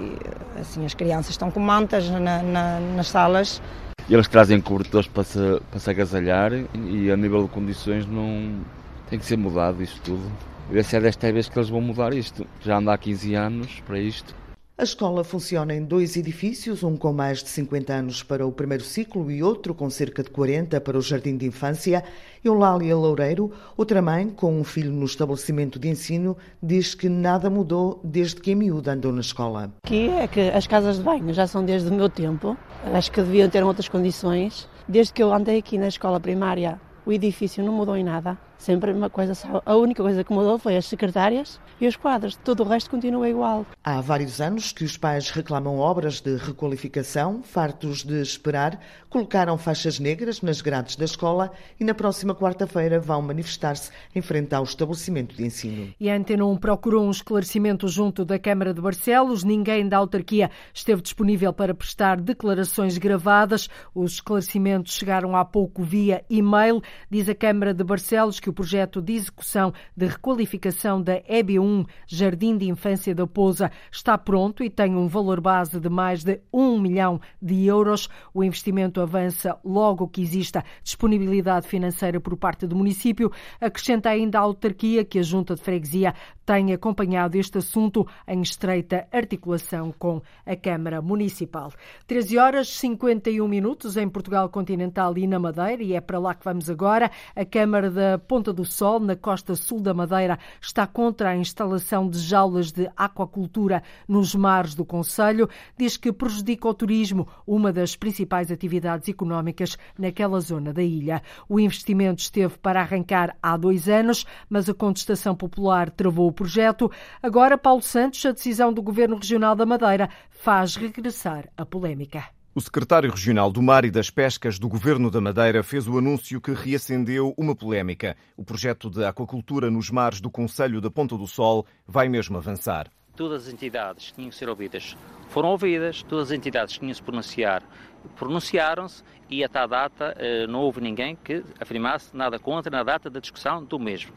E assim as crianças estão com mantas na, na, nas salas. E eles trazem cobertores para se, para se agasalhar e a nível de condições não tem que ser mudado isto tudo. Essa é desta vez que eles vão mudar isto. Já anda há quinze anos para isto. A escola funciona em dois edifícios, um com mais de cinquenta anos para o primeiro ciclo e outro com cerca de quarenta para o Jardim de Infância. Eulália Loureiro, outra mãe com um filho no estabelecimento de ensino, diz que nada mudou desde que a miúda andou na escola. Aqui é que as casas de banho já são desde o meu tempo, acho que deviam ter outras condições. Desde que eu andei aqui na escola primária, o edifício não mudou em nada. Sempre uma coisa só. A única coisa que mudou foi as secretárias e os quadros. Todo o resto continua igual. Há vários anos que os pais reclamam obras de requalificação, fartos de esperar, colocaram faixas negras nas grades da escola e na próxima quarta-feira vão manifestar-se em frente ao estabelecimento de ensino. E a Antena um procurou um esclarecimento junto da Câmara de Barcelos. Ninguém da autarquia esteve disponível para prestar declarações gravadas. Os esclarecimentos chegaram há pouco via e-mail. Diz a Câmara de Barcelos que o projeto de execução de requalificação da E B um, Jardim de Infância da Pousa, está pronto e tem um valor base de mais de um milhão de euros. O investimento avança logo que exista disponibilidade financeira por parte do município. Acrescenta ainda a autarquia que a Junta de Freguesia tem acompanhado este assunto em estreita articulação com a Câmara Municipal. treze horas e cinquenta e um minutos em Portugal Continental e na Madeira, e é para lá que vamos agora. A Câmara da Ponta do Sol, na costa sul da Madeira, está contra a instalação de jaulas de aquacultura nos mares do concelho. Diz que prejudica o turismo, uma das principais atividades económicas naquela zona da ilha. O investimento esteve para arrancar há dois anos, mas a contestação popular travou o projeto. Agora, Paulo Santos, a decisão do Governo Regional da Madeira faz regressar a polémica. O secretário regional do Mar e das Pescas do Governo da Madeira fez o anúncio que reacendeu uma polémica. O projeto de aquacultura nos mares do concelho da Ponta do Sol vai mesmo avançar. Todas as entidades que tinham que ser ouvidas foram ouvidas, todas as entidades que tinham que se pronunciar pronunciaram-se e até à data não houve ninguém que afirmasse nada contra na data da discussão do mesmo.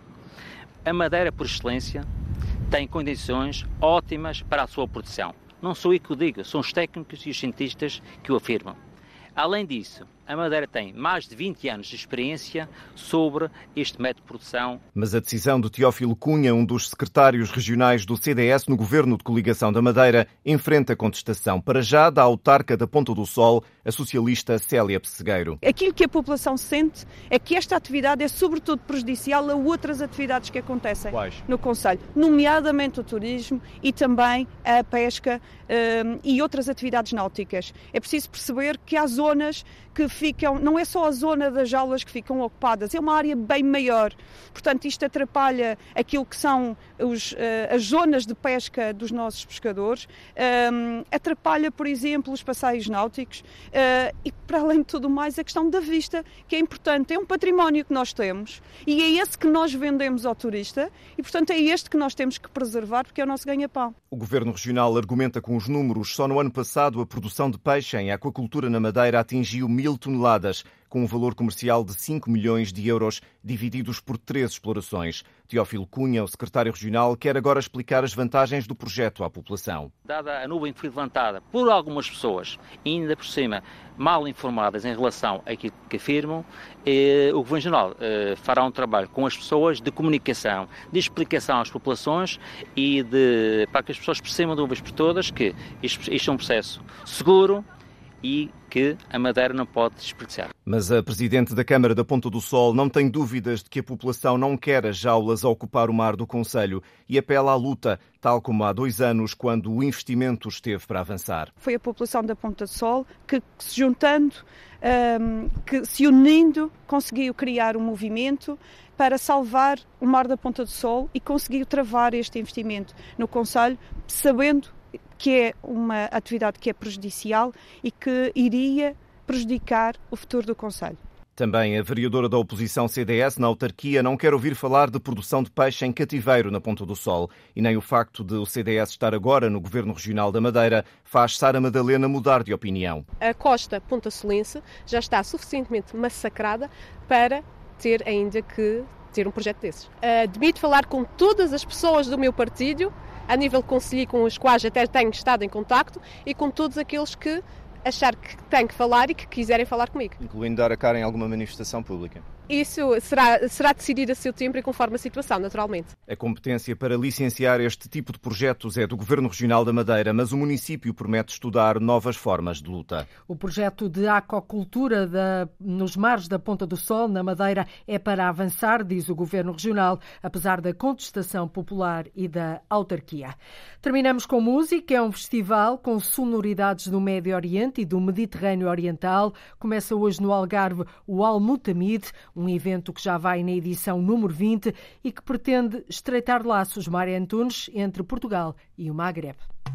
A Madeira, por excelência, tem condições ótimas para a sua produção. Não sou eu que o digo, são os técnicos e os cientistas que o afirmam. Além disso, a Madeira tem mais de vinte anos de experiência sobre este método de produção. Mas a decisão de Teófilo Cunha, um dos secretários regionais do C D S no Governo de Coligação da Madeira, enfrenta a contestação, para já, da autarca da Ponta do Sol, a socialista Célia Pessegueiro. Aquilo que a população sente é que esta atividade é sobretudo prejudicial a outras atividades que acontecem Quais? no concelho, nomeadamente o turismo e também a pesca um, e outras atividades náuticas. É preciso perceber que há zonas que ficam, não é só a zona das jaulas que ficam ocupadas, é uma área bem maior. Portanto, isto atrapalha aquilo que são os, uh, as zonas de pesca dos nossos pescadores, um, atrapalha, por exemplo, os passeios náuticos uh, e, para além de tudo mais, a questão da vista, que é importante. É um património que nós temos e é esse que nós vendemos ao turista e, portanto, é este que nós temos que preservar porque é o nosso ganha-pão. O Governo Regional argumenta com os números. Só no ano passado a produção de peixe em aquacultura na Madeira atingiu mil toneladas toneladas, com um valor comercial de cinco milhões de euros, divididos por três explorações. Teófilo Cunha, o secretário regional, quer agora explicar as vantagens do projeto à população. Dada a nuvem que foi levantada por algumas pessoas, ainda por cima mal informadas em relação àquilo que afirmam, eh, o Governo Regional eh, fará um trabalho com as pessoas de comunicação, de explicação às populações e de, para que as pessoas percebam de uma vez por todas que isto, isto é um processo seguro e que a Madeira não pode desperdiçar. Mas a Presidente da Câmara da Ponta do Sol não tem dúvidas de que a população não quer as jaulas a ocupar o mar do concelho e apela à luta, tal como há dois anos, quando o investimento esteve para avançar. Foi a população da Ponta do Sol que, se juntando, um, que se unindo, conseguiu criar um movimento para salvar o mar da Ponta do Sol e conseguiu travar este investimento no concelho, sabendo que é uma atividade que é prejudicial e que iria prejudicar o futuro do concelho. Também a vereadora da oposição C D S na autarquia não quer ouvir falar de produção de peixe em cativeiro na Ponta do Sol e nem o facto de o C D S estar agora no Governo Regional da Madeira faz Sara Madalena mudar de opinião. A costa Ponta Solense já está suficientemente massacrada para ter ainda que ter um projeto desses. Admito falar com todas as pessoas do meu partido, a nível conselho, com os quais até tenho estado em contacto, e com todos aqueles que achar que têm que falar e que quiserem falar comigo. Incluindo dar a cara em alguma manifestação pública. Isso será, será decidido a seu tempo e conforme a situação, naturalmente. A competência para licenciar este tipo de projetos é do Governo Regional da Madeira, mas o município promete estudar novas formas de luta. O projeto de aquacultura da, nos mares da Ponta do Sol, na Madeira, é para avançar, diz o Governo Regional, apesar da contestação popular e da autarquia. Terminamos com música. É um festival com sonoridades do Médio Oriente e do Mediterrâneo Oriental. Começa hoje no Algarve o Al-Mutamid, um evento que já vai na edição número vinte e que pretende estreitar laços, Mária Antunes, entre Portugal e o Magreb.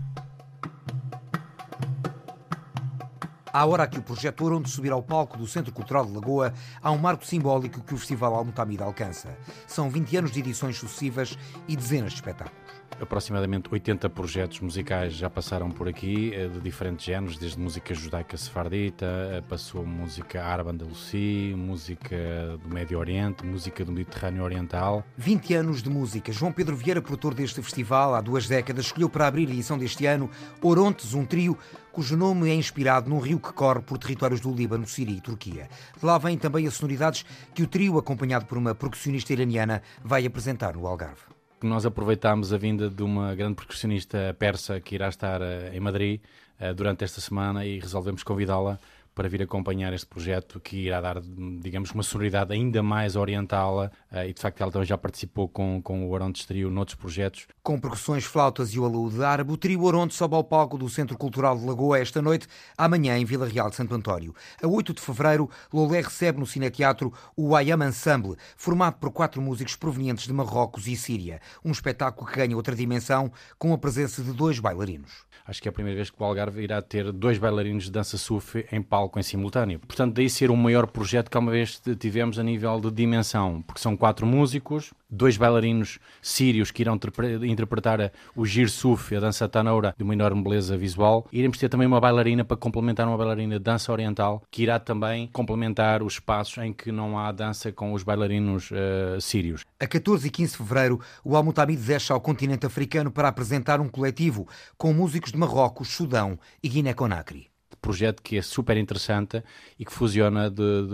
À hora que o projeto Oronte subir ao palco do Centro Cultural de Lagoa, há um marco simbólico que o Festival Al-Mutamid alcança. São vinte anos de edições sucessivas e dezenas de espetáculos. Aproximadamente oitenta projetos musicais já passaram por aqui, de diferentes géneros, desde música judaica sefardita, passou música árabe andaluci, música do Médio Oriente, música do Mediterrâneo Oriental. vinte anos de música. João Pedro Vieira, produtor deste festival há duas décadas, escolheu para abrir a edição deste ano Orontes, um trio cujo nome é inspirado num rio que corre por territórios do Líbano, Síria e Turquia. De lá vêm também as sonoridades que o trio, acompanhado por uma percussionista iraniana, vai apresentar no Algarve. Nós aproveitámos a vinda de uma grande percussionista persa que irá estar em Madrid durante esta semana e resolvemos convidá-la para vir acompanhar este projeto que irá dar, digamos, uma sonoridade ainda mais oriental e, de facto, ela também já participou com, com o Orontes Trio noutros projetos. Com percussões, flautas e o alaúde árabe, o trio Orontes sobe ao palco do Centro Cultural de Lagoa esta noite, amanhã em Vila Real de Santo António. A oito de fevereiro, Lolé recebe no Cineteatro o Ayam Ensemble, formado por quatro músicos provenientes de Marrocos e Síria. Um espetáculo que ganha outra dimensão com a presença de dois bailarinos. Acho que é a primeira vez que o Algarve irá ter dois bailarinos de dança sufi em palco em simultâneo. Portanto, daí ser o maior projeto que uma vez tivemos a nível de dimensão, porque são quatro músicos, dois bailarinos sírios que irão interpretar o gir sufi, a dança tanoura, de uma enorme beleza visual. Iremos ter também uma bailarina para complementar uma bailarina de dança oriental, que irá também complementar os espaços em que não há dança com os bailarinos uh, sírios. A catorze e quinze de fevereiro, o Al-Mutamid desce ao continente africano para apresentar um coletivo com músicos de Marrocos, Sudão e Guiné-Conakry. Projeto que é super interessante e que fusiona de, de,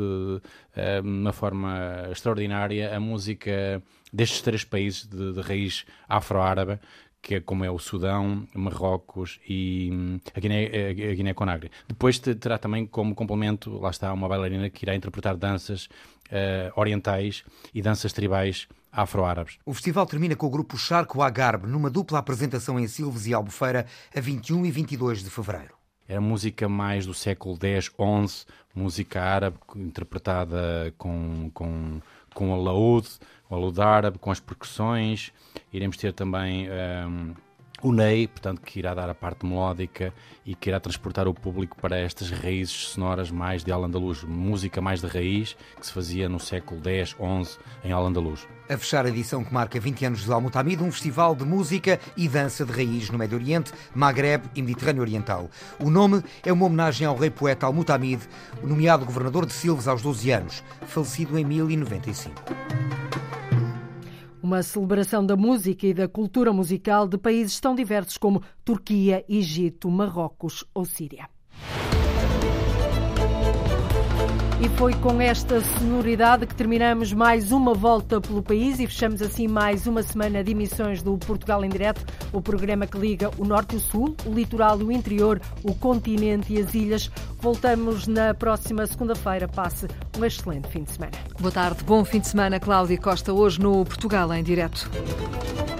de uma forma extraordinária a música destes três países de, de raiz afro-árabe, que é como é o Sudão, Marrocos e a Guiné, a Guiné-Conakry. Depois terá também como complemento, lá está, uma bailarina que irá interpretar danças uh, orientais e danças tribais afro-árabes. O festival termina com o grupo Charco Agarbe, numa dupla apresentação em Silves e Albufeira, a vinte e um e vinte e dois de fevereiro. Era música mais do século dez, onze, música árabe interpretada com, com, com o alaúde, o alaúde árabe, com as percussões. Iremos ter também um, o Ney, portanto, que irá dar a parte melódica e que irá transportar o público para estas raízes sonoras mais de Al-Andalus, música mais de raiz que se fazia no século dez, onze em Al-Andalus. A fechar a edição que marca vinte anos de Al-Mutamid, um festival de música e dança de raiz no Médio Oriente, Magreb e Mediterrâneo Oriental. O nome é uma homenagem ao rei poeta Al-Mutamid, nomeado governador de Silves aos doze anos, falecido em mil e noventa e cinco. Uma celebração da música e da cultura musical de países tão diversos como Turquia, Egito, Marrocos ou Síria. E foi com esta sonoridade que terminamos mais uma volta pelo país e fechamos assim mais uma semana de emissões do Portugal em Direto, o programa que liga o norte e o sul, o litoral e o interior, o continente e as ilhas. Voltamos na próxima segunda-feira. Passe um excelente fim de semana. Boa tarde, bom fim de semana. Cláudia Costa, hoje no Portugal em Direto.